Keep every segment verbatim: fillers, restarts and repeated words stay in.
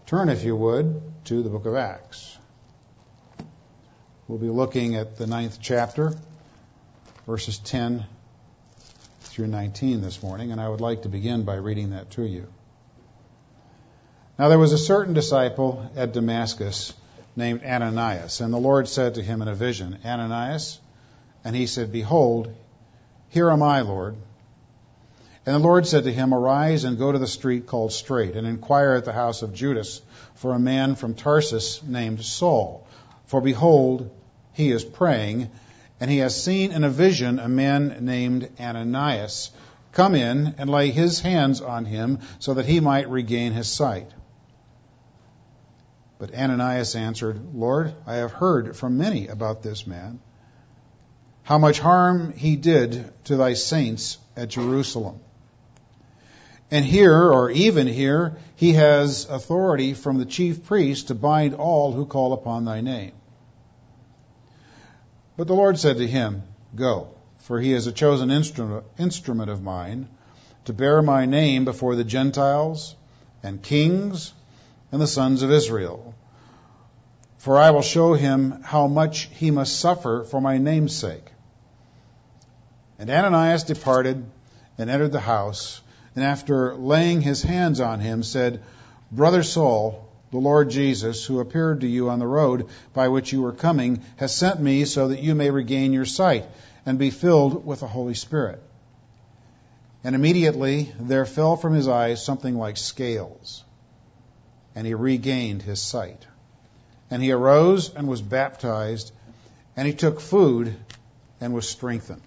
Turn, if you would, to the book of Acts. We'll be looking at the ninth chapter, verses ten through nineteen this morning, and I would like to begin by reading that to you. Now there was a certain disciple at Damascus named Ananias, and the Lord said to him in a vision, Ananias? And he said, Behold, here am I, Lord. And the Lord said to him, Arise and go to the street called Straight, and inquire at the house of Judas for a man from Tarsus named Saul. For behold, he is praying, and he has seen in a vision a man named Ananias come in and lay his hands on him so that he might regain his sight. But Ananias answered, Lord, I have heard from many about this man, how much harm he did to thy saints at Jerusalem. And here, or even here, he has authority from the chief priest to bind all who call upon thy name. But the Lord said to him, Go, for he is a chosen instrument, instrument of mine, to bear my name before the Gentiles and kings and the sons of Israel. For I will show him how much he must suffer for my name's sake. And Ananias departed and entered the house, and after laying his hands on him, said, Brother Saul, the Lord Jesus, who appeared to you on the road by which you were coming, has sent me so that you may regain your sight and be filled with the Holy Spirit. And immediately there fell from his eyes something like scales, and he regained his sight. And he arose and was baptized, and he took food and was strengthened.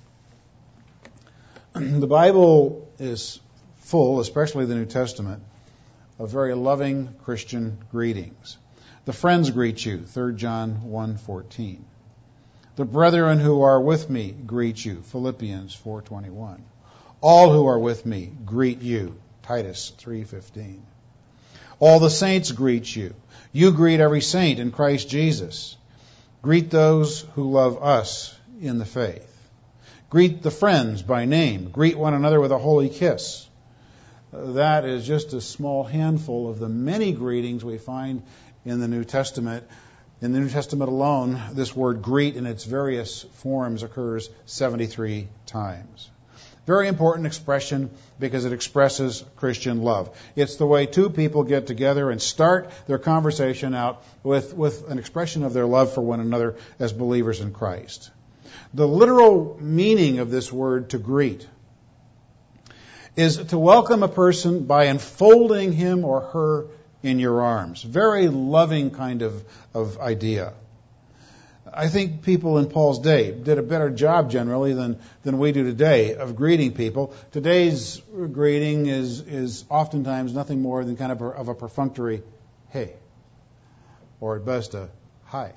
The Bible is full, especially the New Testament, of very loving Christian greetings. The friends greet you, Third John one fourteen. The brethren who are with me greet you, Philippians four twenty-one. All who are with me greet you, Titus three fifteen. All the saints greet you. You greet every saint in Christ Jesus. Greet those who love us in the faith. Greet the friends by name. Greet one another with a holy kiss. That is just a small handful of the many greetings we find in the New Testament. In the New Testament alone, this word greet in its various forms occurs seventy-three times. Very important expression because it expresses Christian love. It's the way two people get together and start their conversation out with, with an expression of their love for one another as believers in Christ. The literal meaning of this word, to greet, is to welcome a person by enfolding him or her in your arms. Very loving kind of, of idea. I think people in Paul's day did a better job generally than, than we do today of greeting people. Today's greeting is, is oftentimes nothing more than kind of a, of a perfunctory, hey, or at best a hi.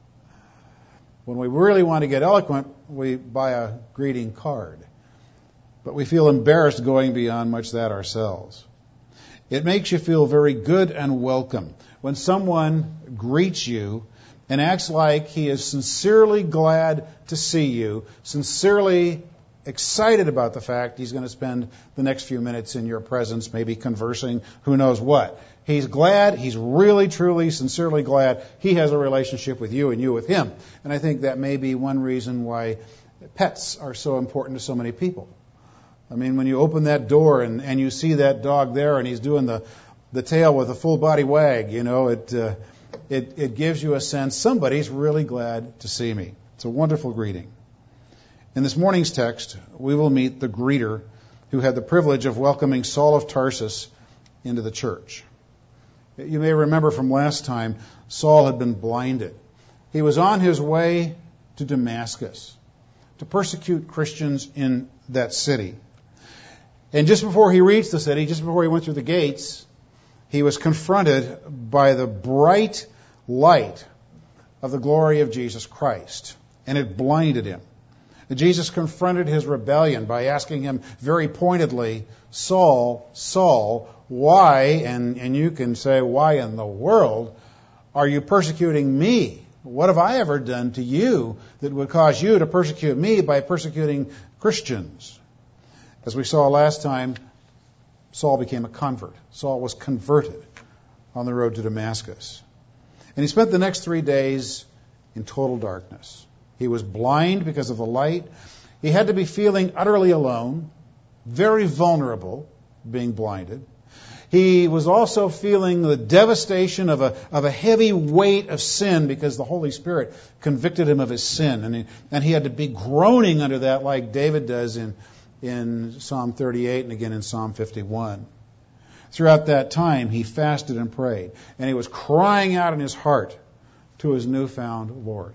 When we really want to get eloquent, we buy a greeting card. But we feel embarrassed going beyond much that ourselves. It makes you feel very good and welcome when someone greets you and acts like he is sincerely glad to see you, sincerely excited about the fact he's going to spend the next few minutes in your presence, maybe conversing, who knows what. He's glad, he's really, truly, sincerely glad he has a relationship with you and you with him. And I think that may be one reason why pets are so important to so many people. I mean, when you open that door and, and you see that dog there and he's doing the, the tail with a full body wag, you know, it, uh, it, it gives you a sense somebody's really glad to see me. It's a wonderful greeting. In this morning's text, we will meet the greeter who had the privilege of welcoming Saul of Tarsus into the church. You may remember from last time, Saul had been blinded. He was on his way to Damascus to persecute Christians in that city. And just before he reached the city, just before he went through the gates, he was confronted by the bright light of the glory of Jesus Christ, and it blinded him. Jesus confronted his rebellion by asking him very pointedly, Saul, Saul, why, and, and you can say, why in the world are you persecuting me? What have I ever done to you that would cause you to persecute me by persecuting Christians? As we saw last time, Saul became a convert. Saul was converted on the road to Damascus. And he spent the next three days in total darkness. He was blind because of the light. He had to be feeling utterly alone, very vulnerable, being blinded. He was also feeling the devastation of a of a heavy weight of sin because the Holy Spirit convicted him of his sin. And he, and he had to be groaning under that like David does in, in Psalm thirty-eight and again in Psalm fifty-one. Throughout that time, he fasted and prayed. And he was crying out in his heart to his newfound Lord.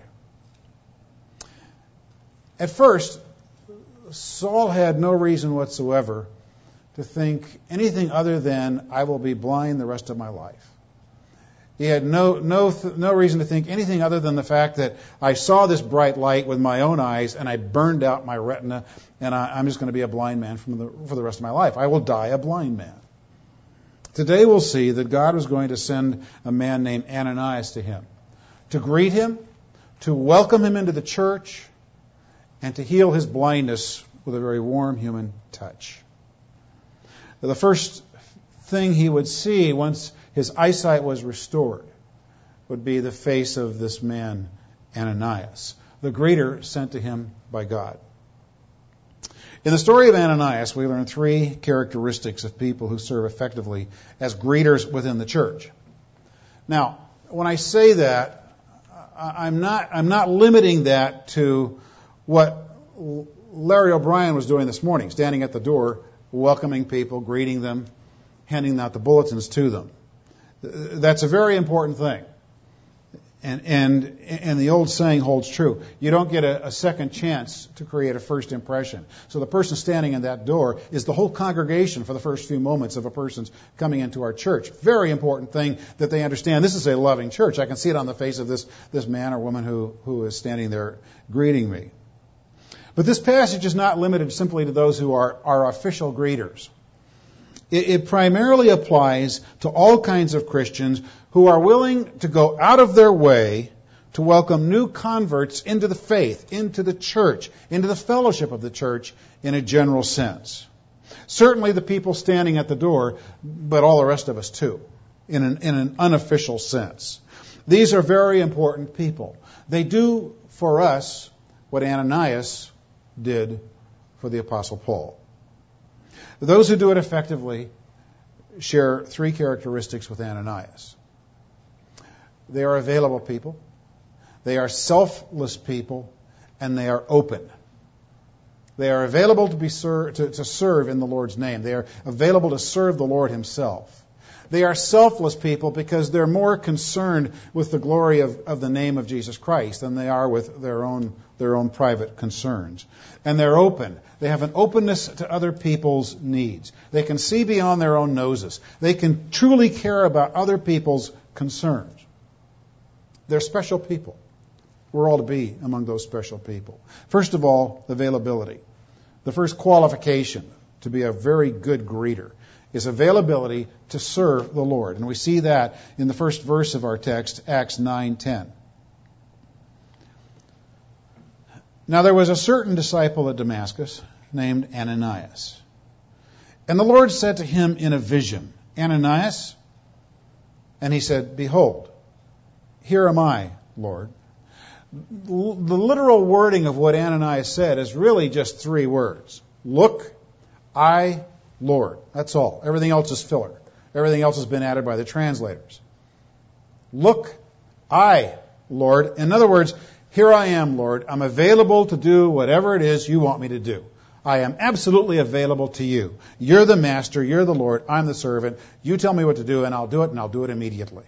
At first, Saul had no reason whatsoever to think anything other than, I will be blind the rest of my life. He had no no no reason to think anything other than the fact that I saw this bright light with my own eyes and I burned out my retina and I, I'm just going to be a blind man from the, for the rest of my life. I will die a blind man. Today we'll see that God was going to send a man named Ananias to him to greet him, to welcome him into the church, and to heal his blindness with a very warm human touch. The first thing he would see once his eyesight was restored would be the face of this man, Ananias, the greeter sent to him by God. In the story of Ananias, we learn three characteristics of people who serve effectively as greeters within the church. Now, when I say that, I'm not, I'm not limiting that to what Larry O'Brien was doing this morning, standing at the door, welcoming people, greeting them, handing out the bulletins to them. That's a very important thing. And and and the old saying holds true. You don't get a, a second chance to create a first impression. So the person standing in that door is the whole congregation for the first few moments of a person's coming into our church. Very important thing that they understand. This is a loving church. I can see it on the face of this, this man or woman who, who is standing there greeting me. But this passage is not limited simply to those who are our official greeters. It, it primarily applies to all kinds of Christians who are willing to go out of their way to welcome new converts into the faith, into the church, into the fellowship of the church in a general sense. Certainly the people standing at the door, but all the rest of us too, in an, in an unofficial sense. These are very important people. They do for us what Ananias did for the Apostle Paul. Those who do it effectively share three characteristics with Ananias. They are available people, they are selfless people, and they are open. They are available to be ser- to, to serve in the Lord's name. They are available to serve the Lord Himself. They are selfless people because they're more concerned with the glory of, of the name of Jesus Christ than they are with their own their own private concerns. And they're open. They have an openness to other people's needs. They can see beyond their own noses. They can truly care about other people's concerns. They're special people. We're all to be among those special people. First of all, availability. The first qualification to be a very good greeter is availability to serve the Lord. And we see that in the first verse of our text, Acts nine ten. Now there was a certain disciple at Damascus named Ananias. And the Lord said to him in a vision, Ananias? And he said, Behold, here am I, Lord. The literal wording of what Ananias said is really just three words. Look, I, Lord. That's all. Everything else is filler. Everything else has been added by the translators. Look, I, Lord. In other words, here I am, Lord. I'm available to do whatever it is you want me to do. I am absolutely available to you. You're the master. You're the Lord. I'm the servant. You tell me what to do, and I'll do it, and I'll do it immediately.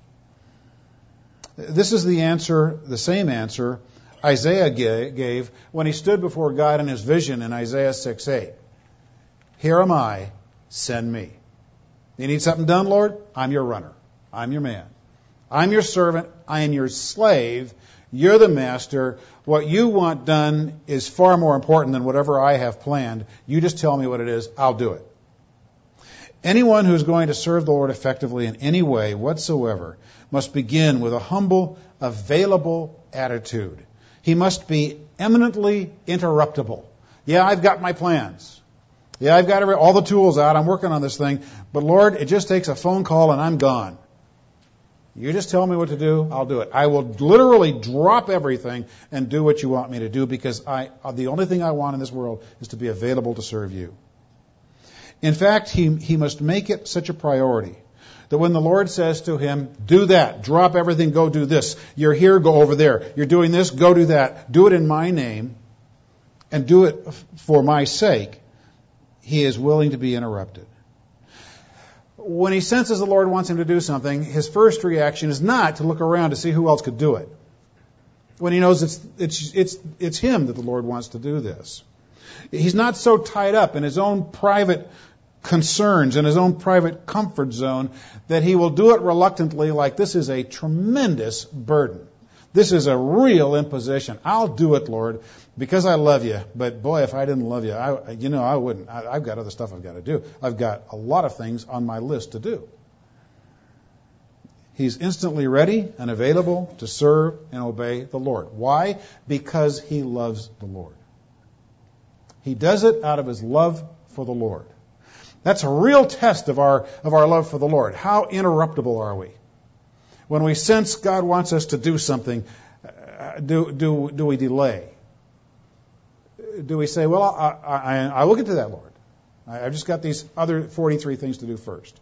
This is the answer, the same answer Isaiah gave when he stood before God in his vision in Isaiah six eight. Here am I, send me. You need something done, Lord? I'm your runner. I'm your man. I'm your servant. I am your slave. You're the master. What you want done is far more important than whatever I have planned. You just tell me what it is. I'll do it. Anyone who's going to serve the Lord effectively in any way whatsoever must begin with a humble, available attitude. He must be eminently interruptible. Yeah, I've got my plans. Yeah, I've got every, all the tools out. I'm working on this thing. But Lord, it just takes a phone call and I'm gone. You just tell me what to do, I'll do it. I will literally drop everything and do what you want me to do because I, the only thing I want in this world is to be available to serve you. In fact, he, he must make it such a priority that when the Lord says to him, do that, drop everything, go do this. You're here, go over there. You're doing this, go do that. Do it in my name and do it for my sake. He is willing to be interrupted. When he senses the Lord wants him to do something, his first reaction is not to look around to see who else could do it. When he knows it's, it's, it's, it's him that the Lord wants to do this. He's not so tied up in his own private concerns and his own private comfort zone that he will do it reluctantly like this is a tremendous burden. This is a real imposition. I'll do it, Lord, because I love you. But boy, if I didn't love you, I, you know, I wouldn't. I, I've got other stuff I've got to do. I've got a lot of things on my list to do. He's instantly ready and available to serve and obey the Lord. Why? Because he loves the Lord. He does it out of his love for the Lord. That's a real test of our of our love for the Lord. How interruptible are we? When we sense God wants us to do something, do do do we delay? Do we say, well, I, I, I will get to that, Lord. I've just got these other forty-three things to do first.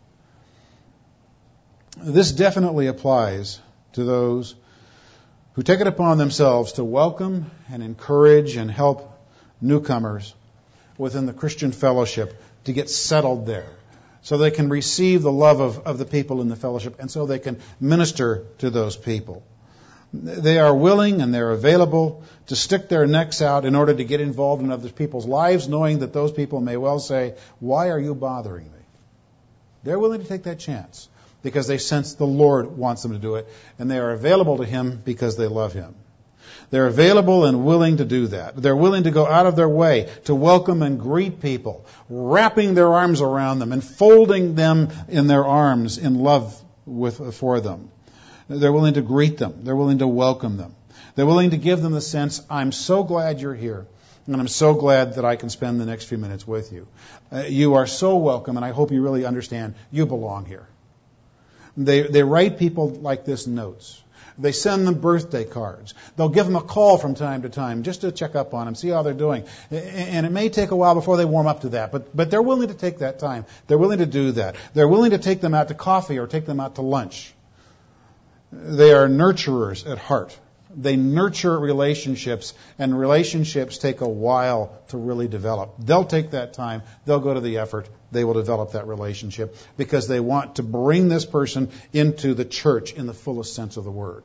This definitely applies to those who take it upon themselves to welcome and encourage and help newcomers within the Christian fellowship to get settled there, so they can receive the love of, of the people in the fellowship, and so they can minister to those people. They are willing and they're available to stick their necks out in order to get involved in other people's lives, knowing that those people may well say, why are you bothering me? They're willing to take that chance because they sense the Lord wants them to do it, and they are available to him because they love him. They're available and willing to do that. They're willing to go out of their way to welcome and greet people, wrapping their arms around them and folding them in their arms in love with, for them. They're willing to greet them. They're willing to welcome them. They're willing to give them the sense, I'm so glad you're here, and I'm so glad that I can spend the next few minutes with you. Uh, you are so welcome, and I hope you really understand you belong here. They, they write people like this notes. They send them birthday cards. They'll give them a call from time to time just to check up on them, see how they're doing. And it may take a while before they warm up to that, but, but they're willing to take that time. They're willing to do that. They're willing to take them out to coffee or take them out to lunch. They are nurturers at heart. They nurture relationships, and relationships take a while to really develop. They'll take that time. They'll go to the effort. They will develop that relationship because they want to bring this person into the church in the fullest sense of the word.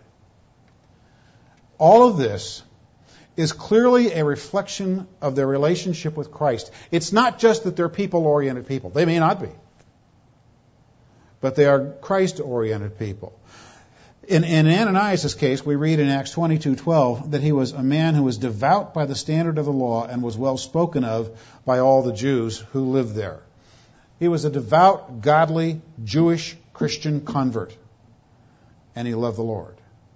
All of this is clearly a reflection of their relationship with Christ. It's not just that they're people-oriented people. They may not be. But they are Christ-oriented people. In, in Ananias' case, we read in Acts twenty-two twelve that he was a man who was devout by the standard of the law and was well spoken of by all the Jews who lived there. He was a devout, godly, Jewish Christian convert, and he loved the Lord.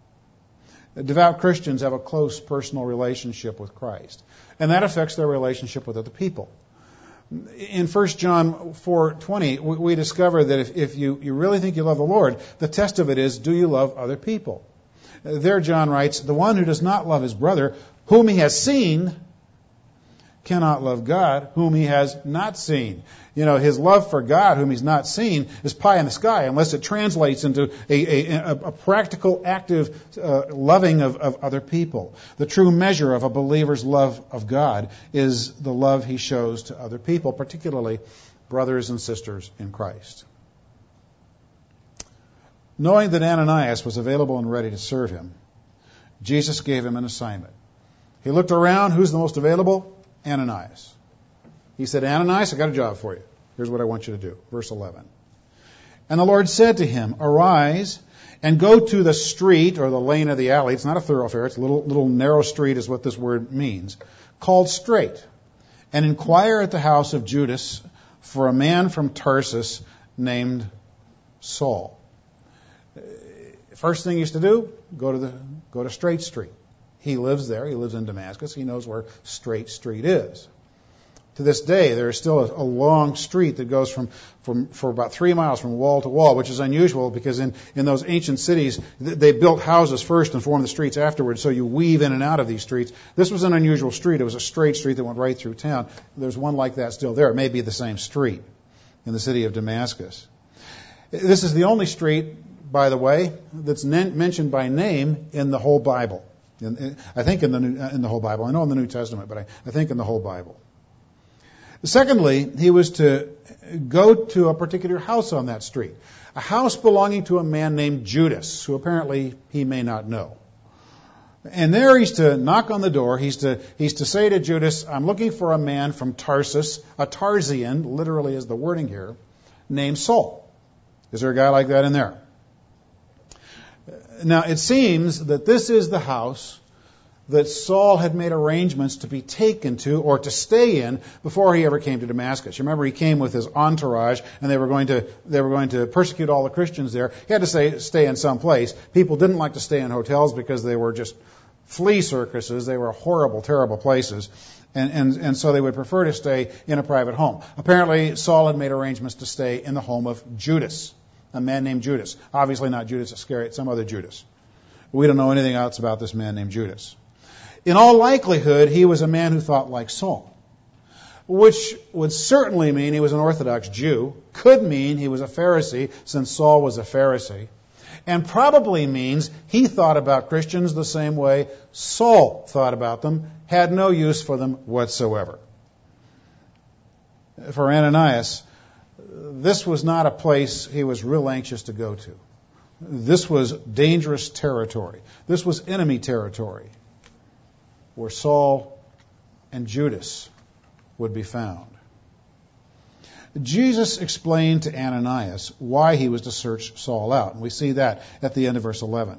Devout Christians have a close personal relationship with Christ, and that affects their relationship with other people. In First John four twenty, we discover that if, if you, you really think you love the Lord, the test of it is, do you love other people? There John writes, the one who does not love his brother, whom he has seen, cannot love God, whom he has not seen. You know, his love for God, whom he's not seen, is pie in the sky unless it translates into a, a, a practical, active uh, loving of, of other people. The true measure of a believer's love of God is the love he shows to other people, particularly brothers and sisters in Christ. Knowing that Ananias was available and ready to serve him, Jesus gave him an assignment. He looked around, who's the most available? Ananias. He said, Ananias, I got a job for you. Here's what I want you to do. Verse eleven. And the Lord said to him, arise and go to the street or the lane of the alley. It's not a thoroughfare. It's a little, little narrow street is what this word means. Called Straight. And inquire at the house of Judas for a man from Tarsus named Saul. First thing he used to do, go to the go to Straight Street. He lives there. He lives in Damascus. He knows where Straight Street is. To this day, there is still a, a long street that goes from, from for about three miles from wall to wall, which is unusual because in, in those ancient cities, th- they built houses first and formed the streets afterwards, so you weave in and out of these streets. This was an unusual street. It was a straight street that went right through town. There's one like that still there. It may be the same street in the city of Damascus. This is the only street, by the way, that's nen- mentioned by name in the whole Bible. In, in, I think in the, New, in the whole Bible. I know in the New Testament, but I, I think in the whole Bible. Secondly, he was to go to a particular house on that street, a house belonging to a man named Judas, who apparently he may not know. And there he's to knock on the door. He's to he's to say to Judas, I'm looking for a man from Tarsus, a Tarsian, literally is the wording here, named Saul. Is there a guy like that in there? Now, it seems that this is the house that Saul had made arrangements to be taken to or to stay in before he ever came to Damascus. You remember he came with his entourage, and they were going to they were going to persecute all the Christians there. He had to stay, stay in some place. People didn't like to stay in hotels because they were just flea circuses. They were horrible, terrible places. And, and, and so they would prefer to stay in a private home. Apparently, Saul had made arrangements to stay in the home of Judas, a man named Judas. Obviously not Judas Iscariot, some other Judas. We don't know anything else about this man named Judas. In all likelihood, he was a man who thought like Saul, which would certainly mean he was an Orthodox Jew, could mean he was a Pharisee, since Saul was a Pharisee, and probably means he thought about Christians the same way Saul thought about them, had no use for them whatsoever. For Ananias, this was not a place he was real anxious to go to. This was dangerous territory. This was enemy territory, where Saul and Judas would be found. Jesus explained to Ananias why he was to search Saul out. And we see that at the end of verse eleven.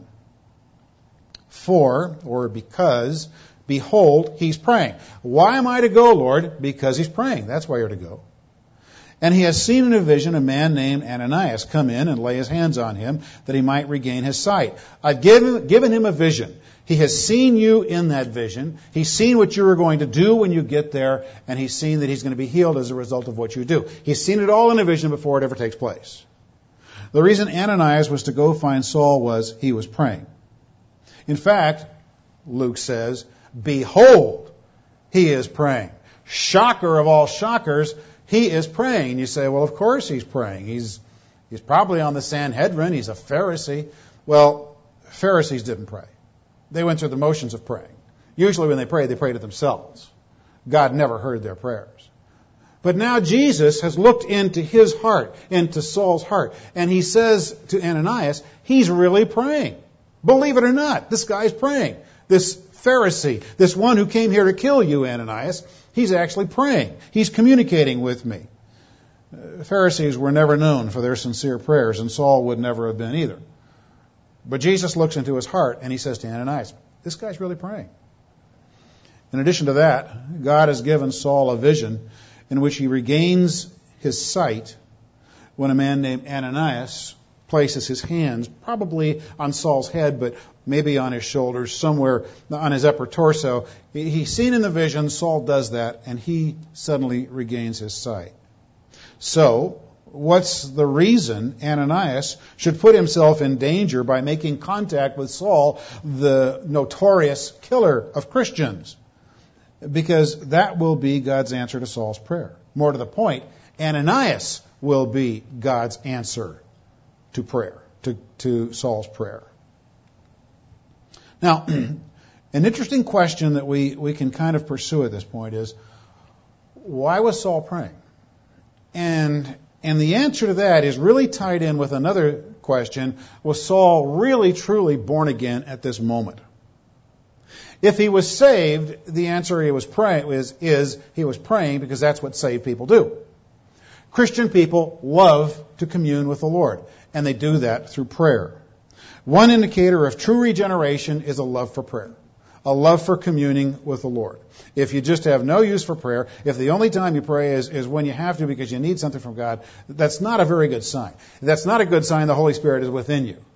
For, or because, behold, he's praying. Why am I to go, Lord? Because he's praying. That's why you're to go. And he has seen in a vision a man named Ananias come in and lay his hands on him that he might regain his sight. I've given, given him a vision. He has seen you in that vision. He's seen what you are going to do when you get there, and he's seen that he's going to be healed as a result of what you do. He's seen it all in a vision before it ever takes place. The reason Ananias was to go find Saul was he was praying. In fact, Luke says, behold, he is praying. Shocker of all shockers, he is praying. And you say, well, of course he's praying. He's, he's probably on the Sanhedrin. He's a Pharisee. Well, Pharisees didn't pray. They went through the motions of praying. Usually when they prayed, they prayed to themselves. God never heard their prayers. But now Jesus has looked into his heart, into Saul's heart, and he says to Ananias, he's really praying. Believe it or not, this guy's praying. This Pharisee, this one who came here to kill you, Ananias, he's actually praying. He's communicating with me. Uh, Pharisees were never known for their sincere prayers, and Saul would never have been either. But Jesus looks into his heart and he says to Ananias, this guy's really praying. In addition to that, God has given Saul a vision in which he regains his sight when a man named Ananias places his hands, probably on Saul's head, but maybe on his shoulders, somewhere on his upper torso. He's seen in the vision, Saul does that, and he suddenly regains his sight. So, what's the reason Ananias should put himself in danger by making contact with Saul, the notorious killer of Christians? Because that will be God's answer to Saul's prayer. More to the point, Ananias will be God's answer to prayer, to, to Saul's prayer. Now, an interesting question that we, we can kind of pursue at this point is, why was Saul praying? And And the answer to that is really tied in with another question. Was Saul really, truly born again at this moment? If he was saved, the answer he was praying is, is he was praying because that's what saved people do. Christian people love to commune with the Lord, and they do that through prayer. One indicator of true regeneration is a love for prayer, a love for communing with the Lord. If you just have no use for prayer, if the only time you pray is, is when you have to because you need something from God, that's not a very good sign. That's not a good sign the Holy Spirit is within you.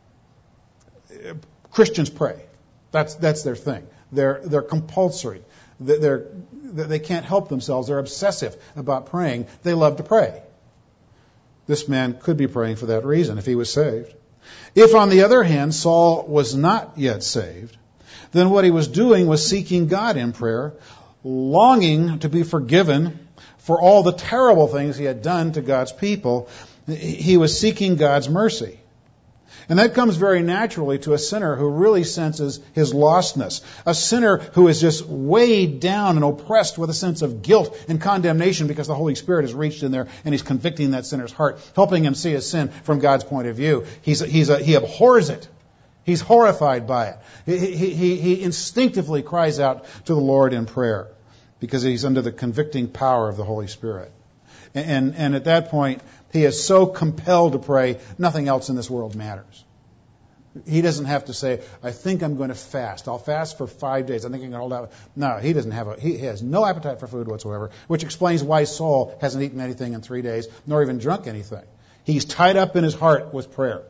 Christians pray. That's that's their thing. They're they're compulsory. They're, they can't help themselves. They're obsessive about praying. They love to pray. This man could be praying for that reason if he was saved. If, on the other hand, Saul was not yet saved, then what he was doing was seeking God in prayer, longing to be forgiven for all the terrible things he had done to God's people. He was seeking God's mercy. And that comes very naturally to a sinner who really senses his lostness. A sinner who is just weighed down and oppressed with a sense of guilt and condemnation because the Holy Spirit has reached in there and he's convicting that sinner's heart, helping him see his sin from God's point of view. He's, he's a, he abhors it. He's horrified by it. He, he, he instinctively cries out to the Lord in prayer because he's under the convicting power of the Holy Spirit. And, and at that point, he is so compelled to pray, nothing else in this world matters. He doesn't have to say, I think I'm going to fast. I'll fast for five days. I think I can hold out. No, he doesn't have a, he has no appetite for food whatsoever, which explains why Saul hasn't eaten anything in three days, nor even drunk anything. He's tied up in his heart with prayer.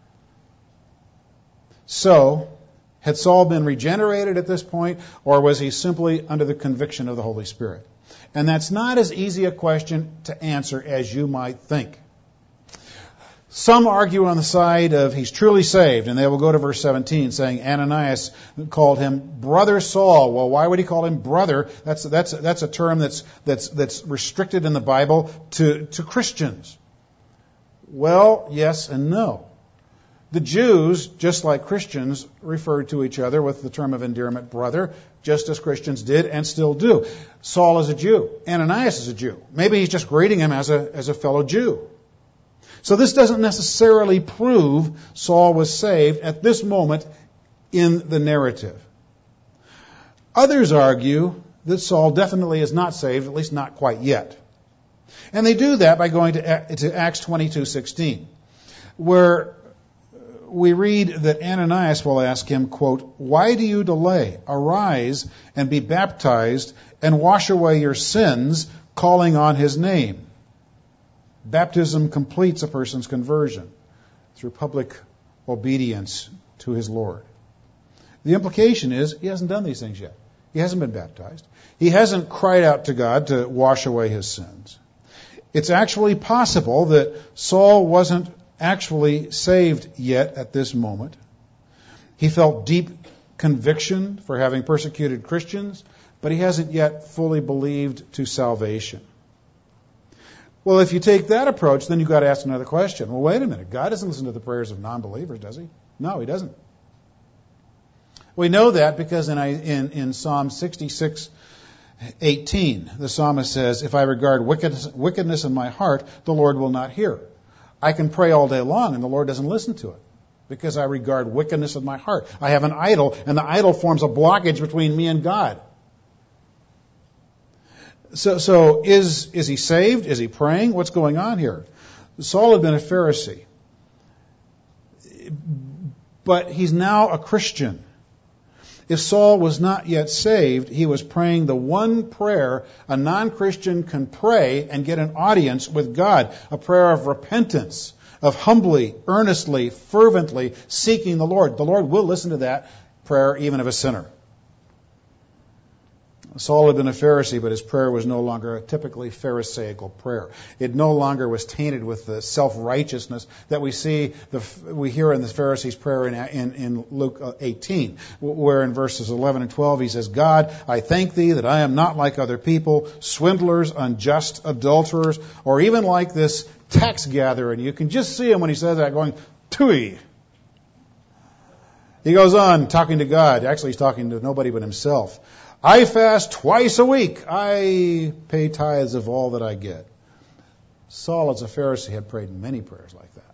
So, had Saul been regenerated at this point, or was he simply under the conviction of the Holy Spirit? And that's not as easy a question to answer as you might think. Some argue on the side of he's truly saved, and they will go to verse seventeen, saying Ananias called him brother Saul. Well, why would he call him brother? That's that's that's a term that's that's that's restricted in the Bible to to Christians. Well, yes and no. The Jews, just like Christians, referred to each other with the term of endearment brother, just as Christians did and still do. Saul is a Jew. Ananias is a Jew. Maybe he's just greeting him as a as a fellow Jew. So this doesn't necessarily prove Saul was saved at this moment in the narrative. Others argue that Saul definitely is not saved, at least not quite yet. And they do that by going to, to Acts twenty-two sixteen, where we read that Ananias will ask him, quote, why do you delay? Arise and be baptized and wash away your sins, calling on his name. Baptism completes a person's conversion through public obedience to his Lord. The implication is he hasn't done these things yet. He hasn't been baptized. He hasn't cried out to God to wash away his sins. It's actually possible that Saul wasn't actually saved yet at this moment. He felt deep conviction for having persecuted Christians, but he hasn't yet fully believed to salvation. Well, if you take that approach, then you've got to ask another question. Well, wait a minute. God doesn't listen to the prayers of non-believers, does he? No, he doesn't. We know that because in, in, in Psalm sixty-six eighteen, the psalmist says, if I regard wickedness, wickedness in my heart, the Lord will not hear. I can pray all day long and the Lord doesn't listen to it because I regard wickedness in my heart. I have an idol and the idol forms a blockage between me and God. So, so is, is he saved? Is he praying? What's going on here? Saul had been a Pharisee, but he's now a Christian. If Saul was not yet saved, he was praying the one prayer a non-Christian can pray and get an audience with God, a prayer of repentance, of humbly, earnestly, fervently seeking the Lord. The Lord will listen to that prayer even of a sinner. Saul had been a Pharisee, but his prayer was no longer a typically Pharisaical prayer. It no longer was tainted with the self-righteousness that we see, the, we hear in the Pharisee's prayer in, in, in Luke eighteen, where in verses eleven and twelve he says, God, I thank thee that I am not like other people, swindlers, unjust, adulterers, or even like this tax gatherer. And you can just see him when he says that going, tui. He goes on talking to God. Actually, he's talking to nobody but himself. I fast twice a week. I pay tithes of all that I get. Saul, as a Pharisee, had prayed many prayers like that.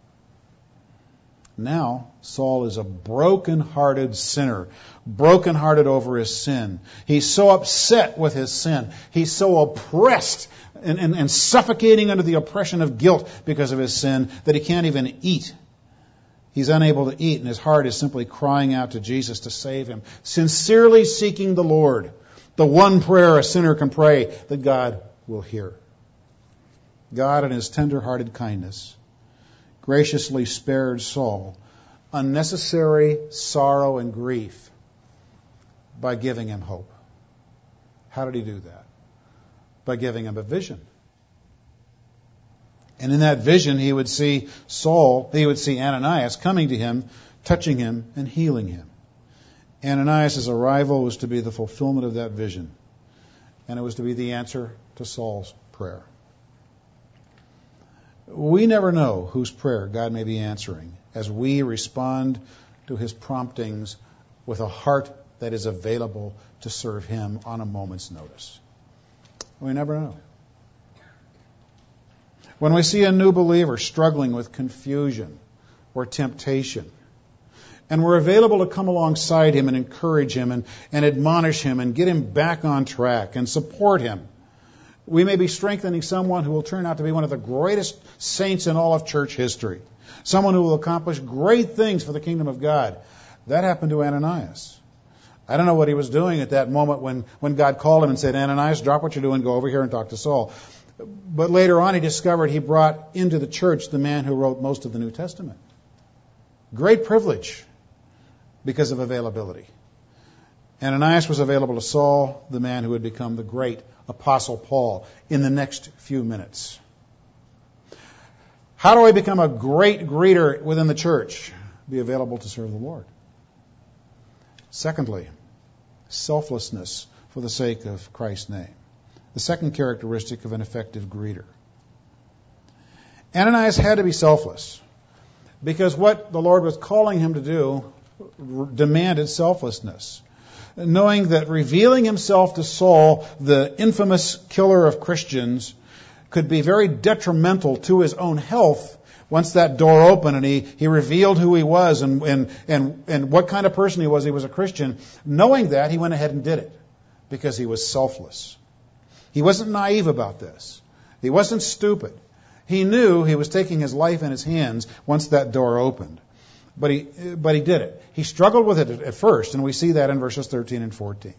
Now, Saul is a broken-hearted sinner, broken-hearted over his sin. He's so upset with his sin. He's so oppressed and, and, and suffocating under the oppression of guilt because of his sin that he can't even eat. He's unable to eat, and his heart is simply crying out to Jesus to save him, sincerely seeking the Lord, the one prayer a sinner can pray that God will hear. God, in his tender-hearted kindness, graciously spared Saul unnecessary sorrow and grief by giving him hope. How did he do that? By giving him a vision. And in that vision, he would see Saul, he would see Ananias coming to him, touching him, and healing him. Ananias' arrival was to be the fulfillment of that vision. And it was to be the answer to Saul's prayer. We never know whose prayer God may be answering as we respond to his promptings with a heart that is available to serve him on a moment's notice. We never know. When we see a new believer struggling with confusion or temptation, and we're available to come alongside him and encourage him and, and admonish him and get him back on track and support him, we may be strengthening someone who will turn out to be one of the greatest saints in all of church history, someone who will accomplish great things for the kingdom of God. That happened to Ananias. I don't know what he was doing at that moment when, when God called him and said, Ananias, drop what you're doing, go over here and talk to Saul. But later on he discovered he brought into the church the man who wrote most of the New Testament. Great privilege because of availability. Ananias was available to Saul, the man who would become the great Apostle Paul, in the next few minutes. How do I become a great greeter within the church? Be available to serve the Lord. Secondly, selflessness for the sake of Christ's name. The second characteristic of an effective greeter. Ananias had to be selfless because what the Lord was calling him to do demanded selflessness. Knowing that revealing himself to Saul, the infamous killer of Christians, could be very detrimental to his own health once that door opened and he, he revealed who he was and, and, and, and what kind of person he was. He was a Christian. Knowing that, he went ahead and did it because he was selfless. He wasn't naive about this. He wasn't stupid. He knew he was taking his life in his hands once that door opened. But he, but he did it. He struggled with it at first, and we see that in verses thirteen and fourteen.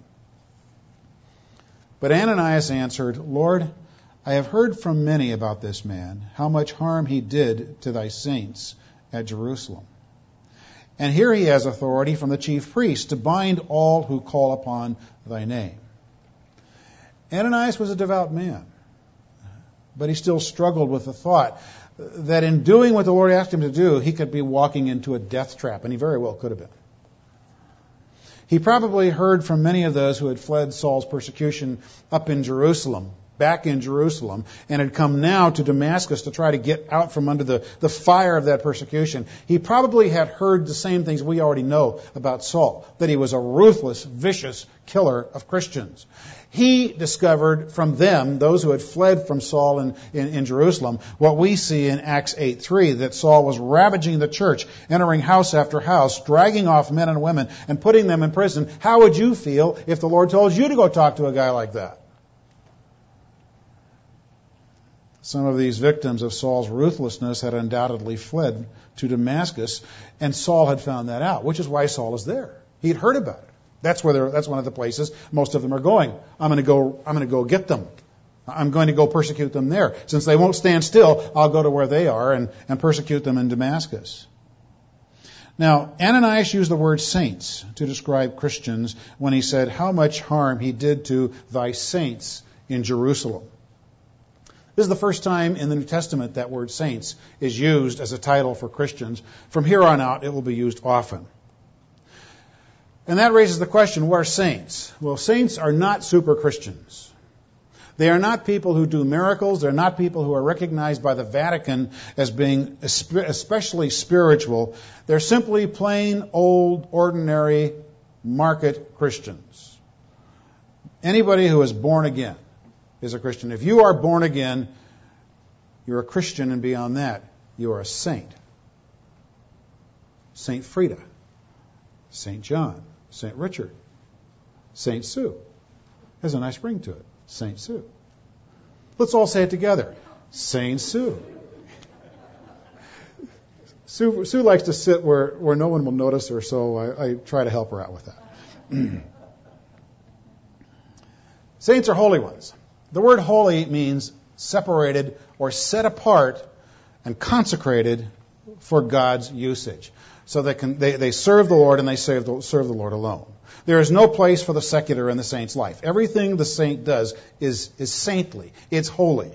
But Ananias answered, Lord, I have heard from many about this man, how much harm he did to thy saints at Jerusalem. And here he has authority from the chief priest to bind all who call upon thy name. Ananias was a devout man, but he still struggled with the thought that in doing what the Lord asked him to do, he could be walking into a death trap, and he very well could have been. He probably heard from many of those who had fled Saul's persecution up in Jerusalem, back in Jerusalem, and had come now to Damascus to try to get out from under the, the fire of that persecution. He probably had heard the same things we already know about Saul, that he was a ruthless, vicious killer of Christians. He discovered from them, those who had fled from Saul in, in, in Jerusalem, what we see in Acts eight three, that Saul was ravaging the church, entering house after house, dragging off men and women, and putting them in prison. How would you feel if the Lord told you to go talk to a guy like that? Some of these victims of Saul's ruthlessness had undoubtedly fled to Damascus, and Saul had found that out, which is why Saul is there. He'd heard about it. That's where they're, that's one of the places most of them are going. I'm going to go. I'm going to go get them. I'm going to go persecute them there. Since they won't stand still, I'll go to where they are and, and persecute them in Damascus. Now, Ananias used the word saints to describe Christians when he said how much harm he did to thy saints in Jerusalem. This is the first time in the New Testament that word saints is used as a title for Christians. From here on out, it will be used often. And that raises the question, what are saints? Well, saints are not super Christians. They are not people who do miracles. They're not people who are recognized by the Vatican as being especially spiritual. They're simply plain, old, ordinary, market Christians. Anybody who is born again is a Christian. If you are born again, you're a Christian, and beyond that, you are a saint. Saint Frida, Saint John, Saint Richard, Saint Sue. Has a nice ring to it. Saint Sue. Let's all say it together. Saint Sue. Sue, Sue likes to sit where, where no one will notice her, so I, I try to help her out with that. Saints are holy ones. The word holy means separated or set apart and consecrated for God's usage. So they can they, they serve the Lord and they serve the, serve the Lord alone. There is no place for the secular in the saint's life. Everything the saint does is, is saintly. It's holy.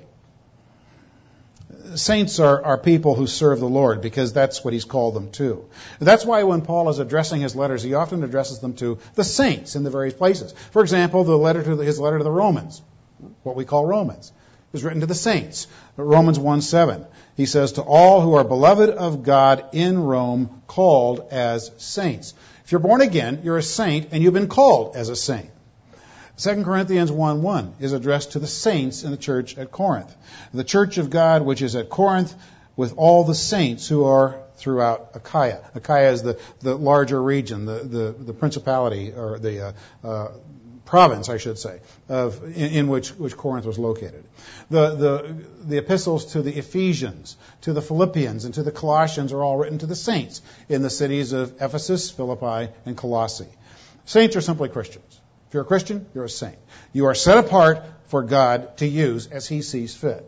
Saints are, are people who serve the Lord because that's what he's called them to. That's why when Paul is addressing his letters, he often addresses them to the saints in the various places. For example, the letter to the, his letter to the Romans, what we call Romans, is written to the saints. Romans one seven. He says, to all who are beloved of God in Rome, called as saints. If you're born again, you're a saint, and you've been called as a saint. Second Corinthians one one is addressed to the saints in the church at Corinth. The church of God, which is at Corinth, with all the saints who are throughout Achaia. Achaia is the, the larger region, the, the, the principality, or the uh, uh, province, I should say, of in, in which, which Corinth was located. The, the, the epistles to the Ephesians, to the Philippians, and to the Colossians are all written to the saints in the cities of Ephesus, Philippi, and Colossae. Saints are simply Christians. If you're a Christian, you're a saint. You are set apart for God to use as he sees fit.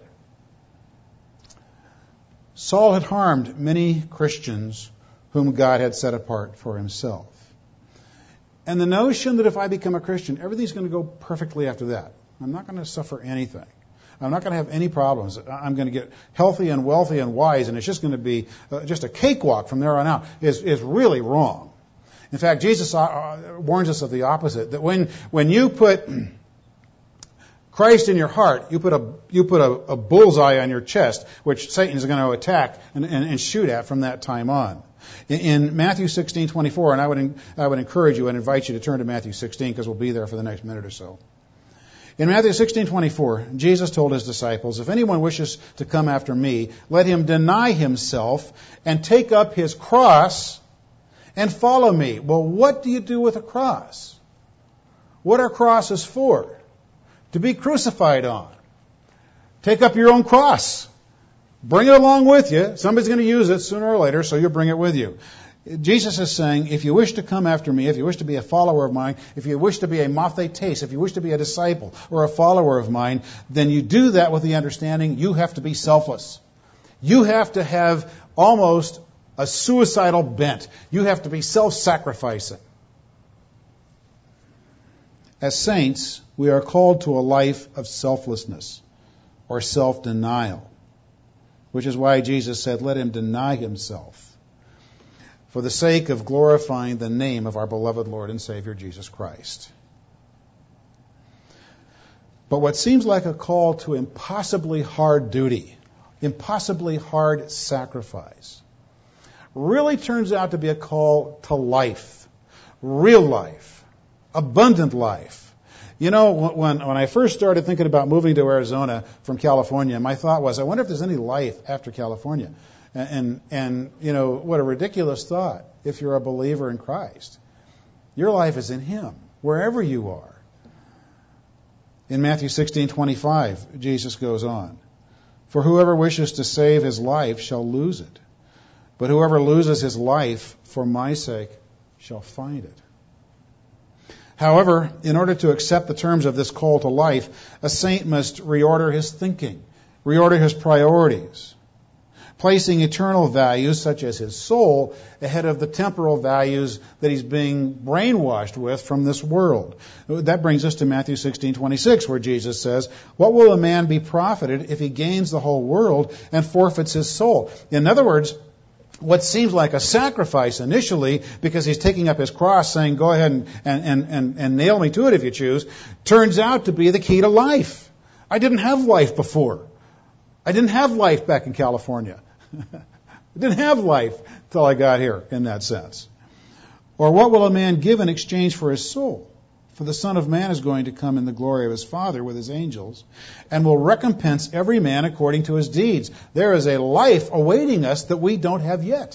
Saul had harmed many Christians whom God had set apart for himself. And the notion that if I become a Christian, everything's going to go perfectly after that. I'm not going to suffer anything. I'm not going to have any problems. I'm going to get healthy and wealthy and wise, and it's just going to be uh, just a cakewalk from there on out, is, is really wrong. In fact, Jesus uh, warns us of the opposite, that when, when you put Christ in your heart, you put a you put a, a bullseye on your chest, which Satan is going to attack and, and, and shoot at from that time on. In, in Matthew sixteen twenty-four, and I would I would encourage you and invite you to turn to Matthew sixteen because we'll be there for the next minute or so. In Matthew sixteen twenty-four, Jesus told his disciples, if anyone wishes to come after me, let him deny himself and take up his cross and follow me. Well, what do you do with a cross? What are crosses for? To be crucified on. Take up your own cross. Bring it along with you. Somebody's going to use it sooner or later, so you'll bring it with you. Jesus is saying, if you wish to come after me, if you wish to be a follower of mine, if you wish to be a mathetes, if you wish to be a disciple or a follower of mine, then you do that with the understanding you have to be selfless. You have to have almost a suicidal bent. You have to be self-sacrificing. As saints, we are called to a life of selflessness or self-denial, which is why Jesus said, let him deny himself for the sake of glorifying the name of our beloved Lord and Savior Jesus Christ. But what seems like a call to impossibly hard duty, impossibly hard sacrifice, really turns out to be a call to life, real life, abundant life. You know, when, when I first started thinking about moving to Arizona from California, my thought was, I wonder if there's any life after California. And, and, and, you know, what a ridiculous thought if you're a believer in Christ. Your life is in him, wherever you are. In Matthew sixteen twenty-five, Jesus goes on, for whoever wishes to save his life shall lose it. But whoever loses his life for my sake shall find it. However, in order to accept the terms of this call to life, a saint must reorder his thinking, reorder his priorities, placing eternal values, such as his soul, ahead of the temporal values that he's being brainwashed with from this world. That brings us to Matthew sixteen twenty-six, where Jesus says, what will a man be profited if he gains the whole world and forfeits his soul? In other words, what seems like a sacrifice initially, because he's taking up his cross saying, go ahead and, and, and, and nail me to it if you choose, turns out to be the key to life. I didn't have life before. I didn't have life back in California. I didn't have life till I got here, in that sense. Or what will a man give in exchange for his soul? For the Son of Man is going to come in the glory of his Father with his angels, and will recompense every man according to his deeds. There is a life awaiting us that we don't have yet.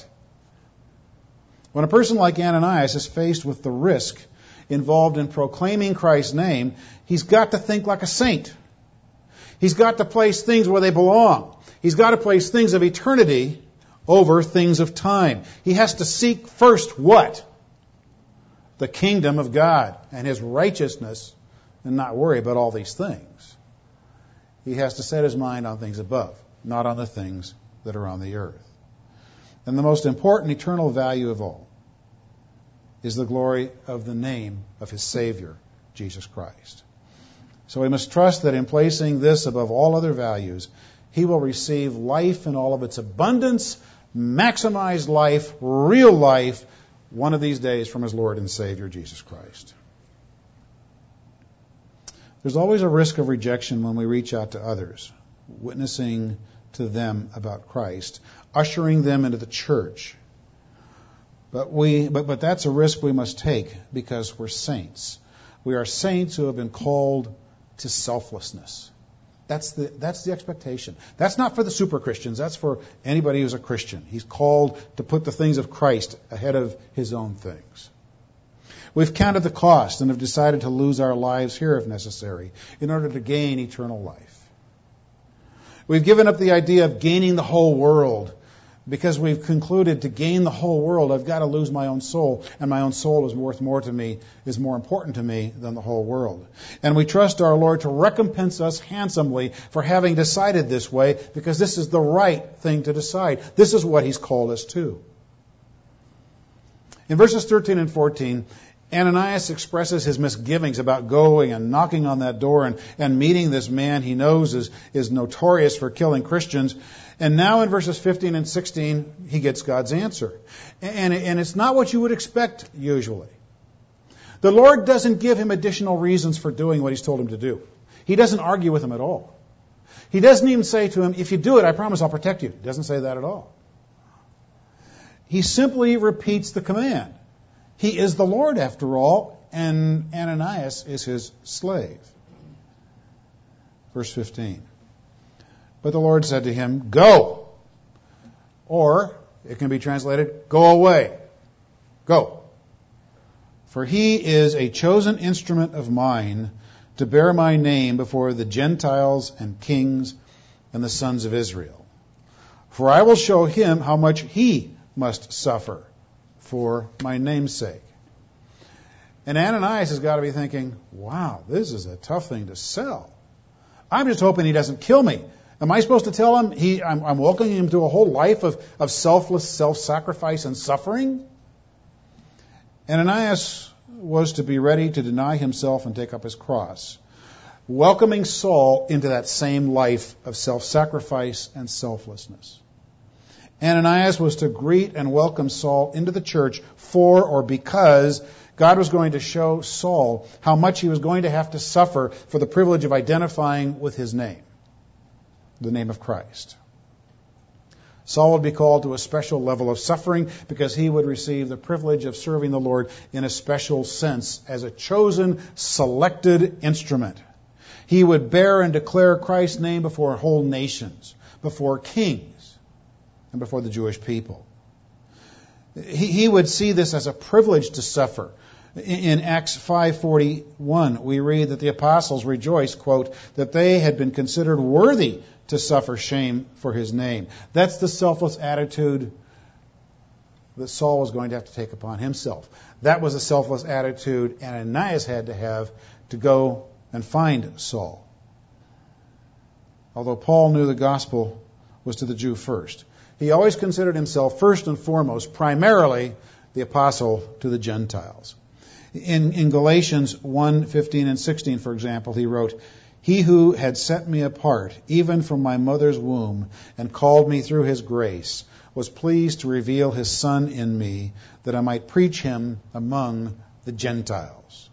When a person like Ananias is faced with the risk involved in proclaiming Christ's name, he's got to think like a saint. He's got to place things where they belong. He's got to place things of eternity over things of time. He has to seek first what? The kingdom of God and his righteousness, and not worry about all these things. He has to set his mind on things above, not on the things that are on the earth. And the most important eternal value of all is the glory of the name of his Savior, Jesus Christ. So we must trust that in placing this above all other values, he will receive life in all of its abundance, maximized life, real life, one of these days from his Lord and Savior, Jesus Christ. There's always a risk of rejection when we reach out to others, witnessing to them about Christ, ushering them into the church. But we, but, but that's a risk we must take because we're saints. We are saints who have been called to selflessness. That's the, that's the expectation. That's not for the super Christians. That's for anybody who's a Christian. He's called to put the things of Christ ahead of his own things. We've counted the cost and have decided to lose our lives here if necessary in order to gain eternal life. We've given up the idea of gaining the whole world because we've concluded to gain the whole world, I've got to lose my own soul, and my own soul is worth more to me, is more important to me than the whole world. And we trust our Lord to recompense us handsomely for having decided this way, because this is the right thing to decide. This is what he's called us to. In verses thirteen and fourteen, Ananias expresses his misgivings about going and knocking on that door and, and meeting this man he knows is, is notorious for killing Christians. And now in verses fifteen and sixteen, he gets God's answer. And, and it's not what you would expect usually. The Lord doesn't give him additional reasons for doing what he's told him to do. He doesn't argue with him at all. He doesn't even say to him, if you do it, I promise I'll protect you. He doesn't say that at all. He simply repeats the command. He is the Lord, after all, and Ananias is his slave. Verse fifteen. But the Lord said to him, go. Or, it can be translated, go away. Go. For he is a chosen instrument of mine to bear my name before the Gentiles and kings and the sons of Israel. For I will show him how much he must suffer for my name's sake. And Ananias has got to be thinking, wow, this is a tough thing to sell. I'm just hoping he doesn't kill me. Am I supposed to tell him he, I'm, I'm welcoming him to a whole life of, of selfless self-sacrifice and suffering? Ananias was to be ready to deny himself and take up his cross, welcoming Saul into that same life of self-sacrifice and selflessness. Ananias was to greet and welcome Saul into the church for or because God was going to show Saul how much he was going to have to suffer for the privilege of identifying with his name, the name of Christ. Saul would be called to a special level of suffering because he would receive the privilege of serving the Lord in a special sense as a chosen, selected instrument. He would bear and declare Christ's name before whole nations, before kings, and before the Jewish people. He, he would see this as a privilege to suffer. In Acts five forty-one, we read that the apostles rejoiced, quote, that they had been considered worthy to suffer shame for his name. That's the selfless attitude that Saul was going to have to take upon himself. That was a selfless attitude Ananias had to have to go and find Saul. Although Paul knew the gospel was to the Jew first, he always considered himself first and foremost, primarily, the apostle to the Gentiles. In, in Galatians one fifteen and sixteen, for example, he wrote, he who had set me apart, even from my mother's womb, and called me through his grace, was pleased to reveal his Son in me, that I might preach him among the Gentiles.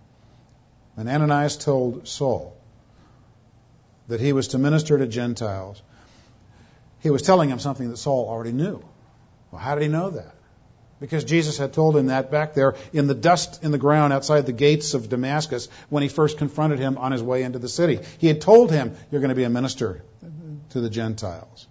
And Ananias told Saul that he was to minister to Gentiles. He was telling him something that Saul already knew. Well, how did he know that? Because Jesus had told him that back there in the dust in the ground outside the gates of Damascus when he first confronted him on his way into the city. He had told him, you're going to be a minister to the Gentiles.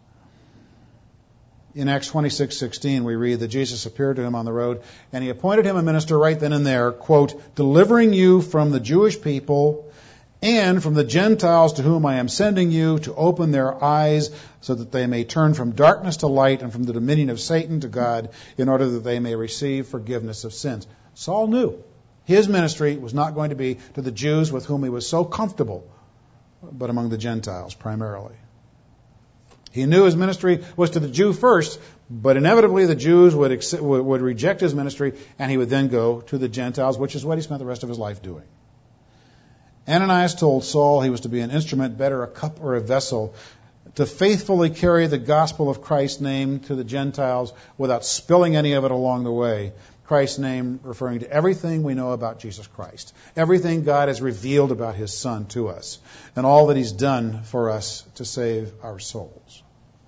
In Acts twenty-six sixteen, we read that Jesus appeared to him on the road, and he appointed him a minister right then and there, quote, delivering you from the Jewish people and from the Gentiles to whom I am sending you, to open their eyes so that they may turn from darkness to light and from the dominion of Satan to God, in order that they may receive forgiveness of sins. Saul knew his ministry was not going to be to the Jews with whom he was so comfortable, but among the Gentiles primarily. He knew his ministry was to the Jew first, but inevitably the Jews would, accept, would reject his ministry, and he would then go to the Gentiles, which is what he spent the rest of his life doing. Ananias told Saul he was to be an instrument, better a cup or a vessel, to faithfully carry the gospel of Christ's name to the Gentiles without spilling any of it along the way. Christ's name referring to everything we know about Jesus Christ, everything God has revealed about his Son to us, and all that he's done for us to save our souls.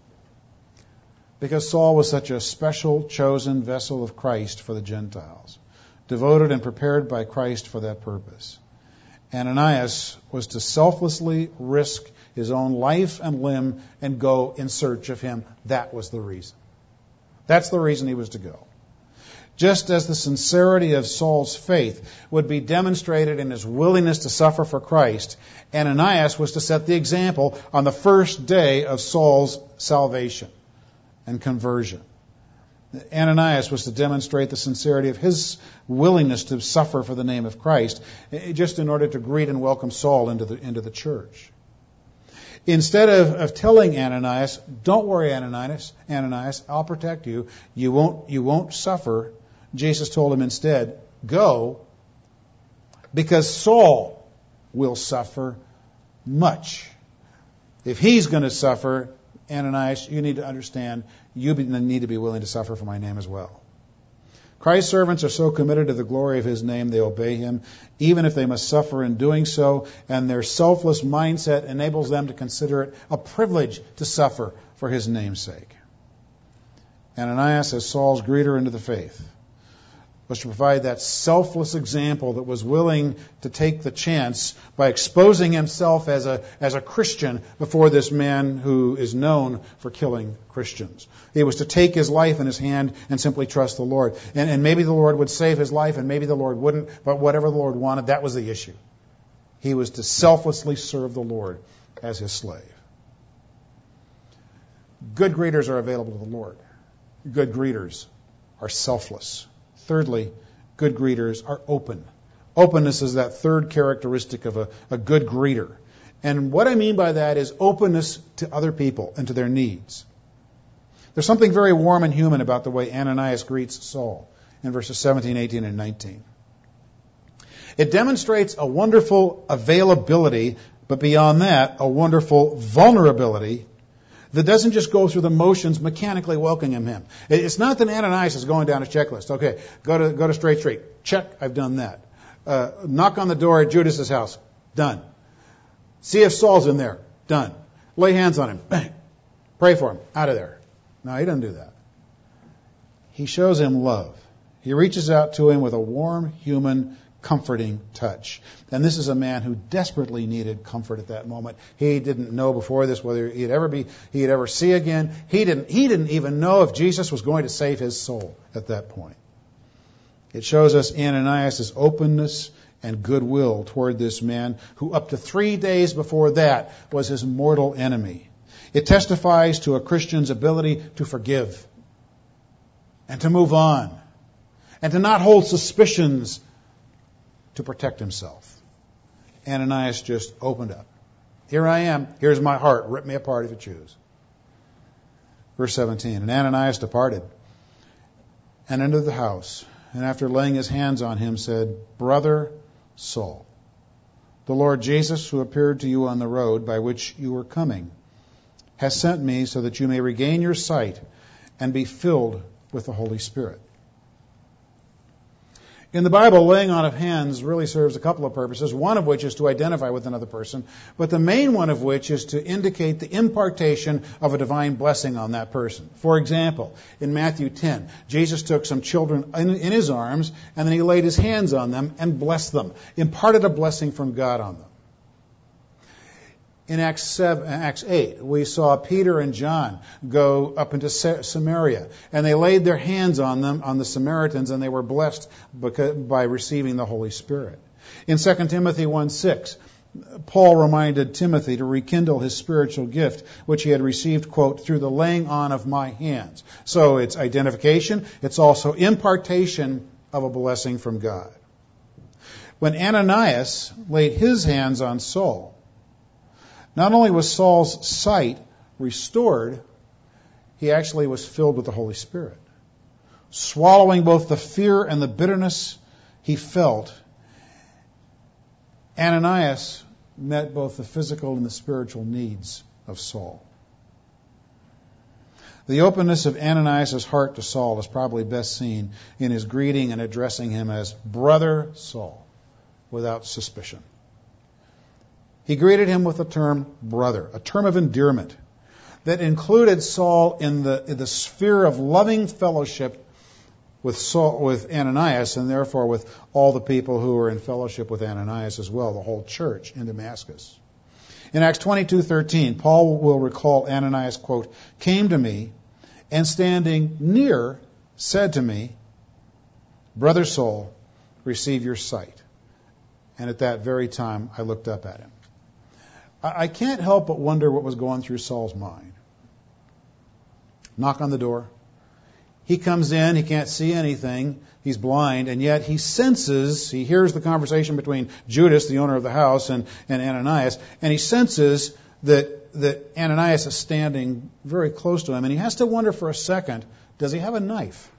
Because Saul was such a special, chosen vessel of Christ for the Gentiles, devoted and prepared by Christ for that purpose, Ananias was to selflessly risk his own life and limb and go in search of him. That was the reason. That's the reason he was to go. Just as the sincerity of Saul's faith would be demonstrated in his willingness to suffer for Christ, Ananias was to set the example on the first day of Saul's salvation and conversion. Ananias was to demonstrate the sincerity of his willingness to suffer for the name of Christ, just in order to greet and welcome Saul into the, into the church. Instead of, of telling Ananias, don't worry, Ananias, Ananias, I'll protect you. You won't, you won't suffer. Jesus told him instead, go, because Saul will suffer much. If he's going to suffer, Ananias, you need to understand, you need to be willing to suffer for my name as well. Christ's servants are so committed to the glory of his name, they obey him, even if they must suffer in doing so, and their selfless mindset enables them to consider it a privilege to suffer for his name's sake. Ananias, as Saul's greeter into the faith, was to provide that selfless example that was willing to take the chance by exposing himself as a as a Christian before this man who is known for killing Christians. He was to take his life in his hand and simply trust the Lord. And, and maybe the Lord would save his life and maybe the Lord wouldn't, but whatever the Lord wanted, that was the issue. He was to selflessly serve the Lord as his slave. Good greeters are available to the Lord. Good greeters are selfless. Thirdly, good greeters are open. Openness is that third characteristic of a, a good greeter. And what I mean by that is openness to other people and to their needs. There's something very warm and human about the way Ananias greets Saul in verses seventeen, eighteen, and nineteen. It demonstrates a wonderful availability, but beyond that, a wonderful vulnerability that doesn't just go through the motions mechanically welcoming him. It's not that Ananias is going down a checklist. Okay, go to go to Straight Street. Check, I've done that. Uh, knock on the door at Judas's house. Done. See if Saul's in there. Done. Lay hands on him. Bang. Pray for him. Out of there. No, he doesn't do that. He shows him love. He reaches out to him with a warm, human, comforting touch. And this is a man who desperately needed comfort at that moment. He didn't know before this whether he'd ever be, he'd ever see again. He didn't, he didn't even know if Jesus was going to save his soul at that point. It shows us Ananias' openness and goodwill toward this man who up to three days before that was his mortal enemy. It testifies to a Christian's ability to forgive and to move on and to not hold suspicions to protect himself. Ananias just opened up. Here I am. Here's my heart. Rip me apart if you choose. Verse seventeen. And Ananias departed and entered the house, and after laying his hands on him said, Brother Saul, the Lord Jesus, who appeared to you on the road by which you were coming, has sent me so that you may regain your sight and be filled with the Holy Spirit. In the Bible, laying on of hands really serves a couple of purposes, one of which is to identify with another person, but the main one of which is to indicate the impartation of a divine blessing on that person. For example, in Matthew ten, Jesus took some children in, in his arms, and then he laid his hands on them and blessed them, imparted a blessing from God on them. In Acts seven, Acts eight, we saw Peter and John go up into Samaria, and they laid their hands on them, on the Samaritans, and they were blessed by receiving the Holy Spirit. In Second Timothy one six, Paul reminded Timothy to rekindle his spiritual gift, which he had received, quote, through the laying on of my hands. So it's identification, it's also impartation of a blessing from God. When Ananias laid his hands on Saul, not only was Saul's sight restored, he actually was filled with the Holy Spirit. Swallowing both the fear and the bitterness he felt, Ananias met both the physical and the spiritual needs of Saul. The openness of Ananias' heart to Saul is probably best seen in his greeting and addressing him as Brother Saul, without suspicion. He greeted him with the term brother, a term of endearment that included Saul in the, in the sphere of loving fellowship with Saul, with Ananias, and therefore with all the people who were in fellowship with Ananias as well, the whole church in Damascus. In Acts twenty-two thirteen, Paul will recall Ananias, quote, came to me and standing near said to me, Brother Saul, receive your sight. And at that very time, I looked up at him. I can't help but wonder what was going through Saul's mind. Knock on the door. He comes in, he can't see anything, he's blind, and yet he senses, he hears the conversation between Judas, the owner of the house, and, and Ananias, and he senses that, that Ananias is standing very close to him, and he has to wonder for a second, does he have a knife?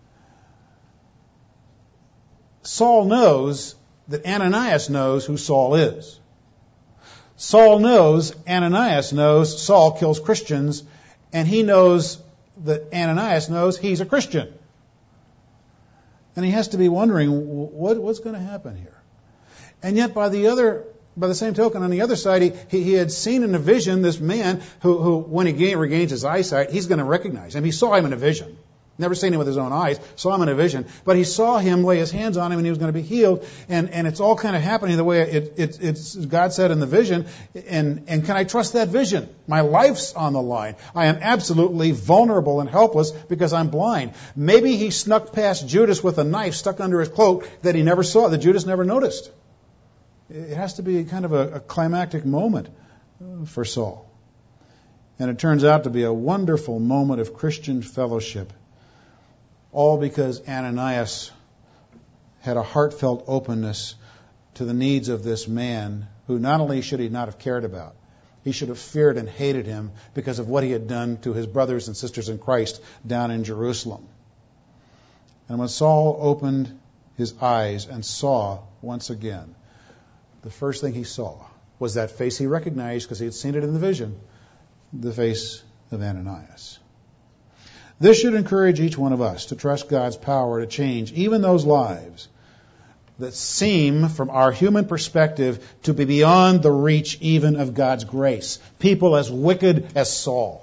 Saul knows that Ananias knows who Saul is. Saul knows, Ananias knows, Saul kills Christians, and he knows that Ananias knows he's a Christian. And he has to be wondering, what, what's going to happen here? And yet by the other, by the same token, on the other side, he, he had seen in a vision this man who, who when he gain, regains his eyesight, he's going to recognize him. He saw him in a vision. Never seen him with his own eyes, saw him in a vision, but he saw him lay his hands on him and he was going to be healed, and, and it's all kind of happening the way it, it, it's God said in the vision, and, and can I trust that vision? My life's on the line. I am absolutely vulnerable and helpless because I'm blind. Maybe he snuck past Judas with a knife stuck under his cloak that he never saw, that Judas never noticed. It has to be kind of a, a climactic moment for Saul. And it turns out to be a wonderful moment of Christian fellowship, all because Ananias had a heartfelt openness to the needs of this man who not only should he not have cared about, he should have feared and hated him because of what he had done to his brothers and sisters in Christ down in Jerusalem. And when Saul opened his eyes and saw once again, the first thing he saw was that face he recognized because he had seen it in the vision, the face of Ananias. This should encourage each one of us to trust God's power to change even those lives that seem, from our human perspective, to be beyond the reach even of God's grace. People as wicked as Saul.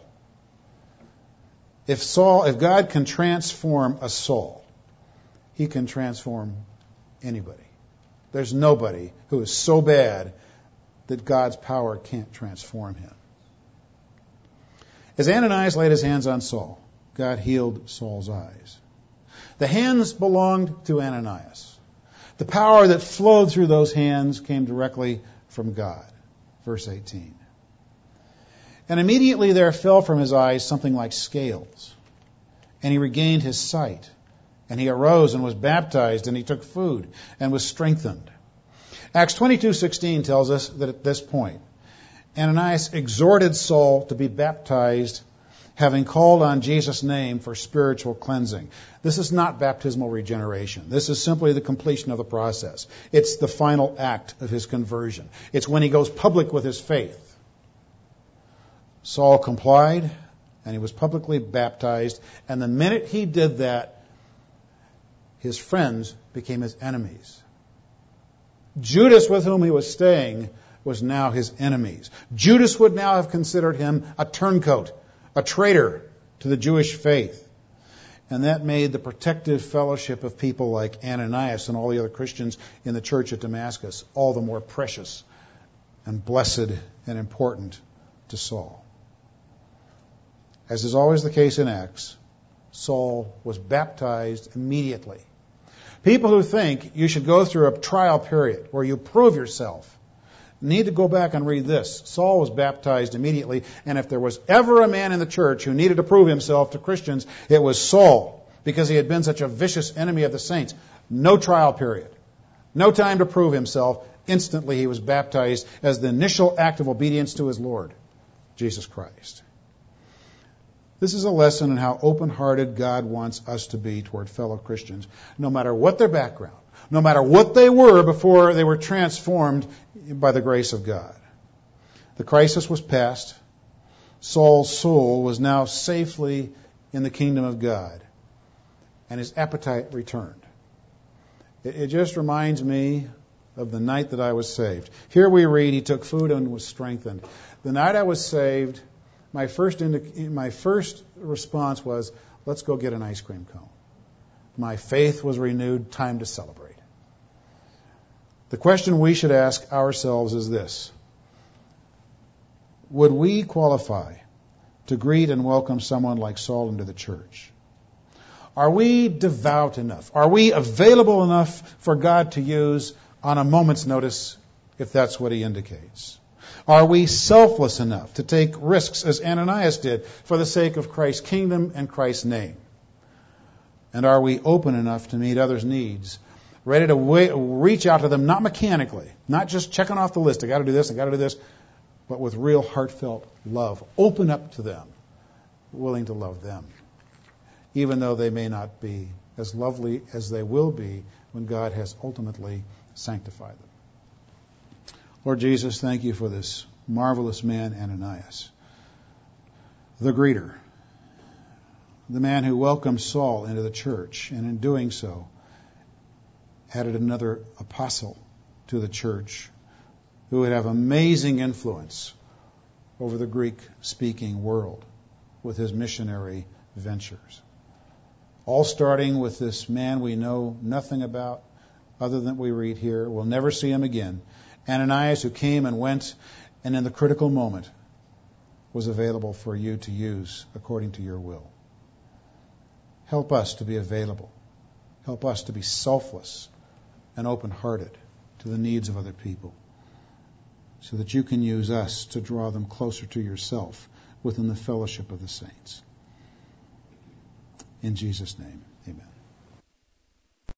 If Saul, if God can transform a Saul, He can transform anybody. There's nobody who is so bad that God's power can't transform him. As Ananias laid his hands on Saul, God healed Saul's eyes. The hands belonged to Ananias. The power that flowed through those hands came directly from God. Verse eighteen. And immediately there fell from his eyes something like scales, and he regained his sight. And he arose and was baptized, and he took food and was strengthened. Acts twenty-two sixteen tells us that at this point, Ananias exhorted Saul to be baptized, having called on Jesus' name for spiritual cleansing. This is not baptismal regeneration. This is simply the completion of the process. It's the final act of his conversion. It's when he goes public with his faith. Saul complied, and he was publicly baptized, and the minute he did that, his friends became his enemies. Judas, with whom he was staying, was now his enemies. Judas would now have considered him a turncoat, a traitor to the Jewish faith. And that made the protective fellowship of people like Ananias and all the other Christians in the church at Damascus all the more precious and blessed and important to Saul. As is always the case in Acts, Saul was baptized immediately. People who think you should go through a trial period where you prove yourself need to go back and read this. Saul was baptized immediately, and if there was ever a man in the church who needed to prove himself to Christians, it was Saul, because he had been such a vicious enemy of the saints. No trial period. No time to prove himself. Instantly he was baptized as the initial act of obedience to his Lord, Jesus Christ. This is a lesson in how open-hearted God wants us to be toward fellow Christians, no matter what their background, no matter what they were before they were transformed by the grace of God. The crisis was past. Saul's soul was now safely in the kingdom of God, and his appetite returned. It, it just reminds me of the night that I was saved. Here we read, he took food and was strengthened. The night I was saved, my first indi- my first response was, let's go get an ice cream cone. My faith was renewed, time to celebrate. The question we should ask ourselves is this: would we qualify to greet and welcome someone like Saul into the church? Are we devout enough? Are we available enough for God to use on a moment's notice, if that's what he indicates? Are we selfless enough to take risks, as Ananias did, for the sake of Christ's kingdom and Christ's name? And are we open enough to meet others' needs, ready to wait, reach out to them, not mechanically, not just checking off the list, I got to do this, I got to do this, but with real heartfelt love. Open up to them, willing to love them, even though they may not be as lovely as they will be when God has ultimately sanctified them. Lord Jesus, thank you for this marvelous man, Ananias, the greeter, the man who welcomed Saul into the church, and in doing so added another apostle to the church who would have amazing influence over the Greek-speaking world with his missionary ventures. All starting with this man we know nothing about other than we read here. We'll never see him again. Ananias, who came and went, and in the critical moment was available for you to use according to your will. Help us to be available. Help us to be selfless and open-hearted to the needs of other people, so that you can use us to draw them closer to yourself within the fellowship of the saints. In Jesus' name, amen.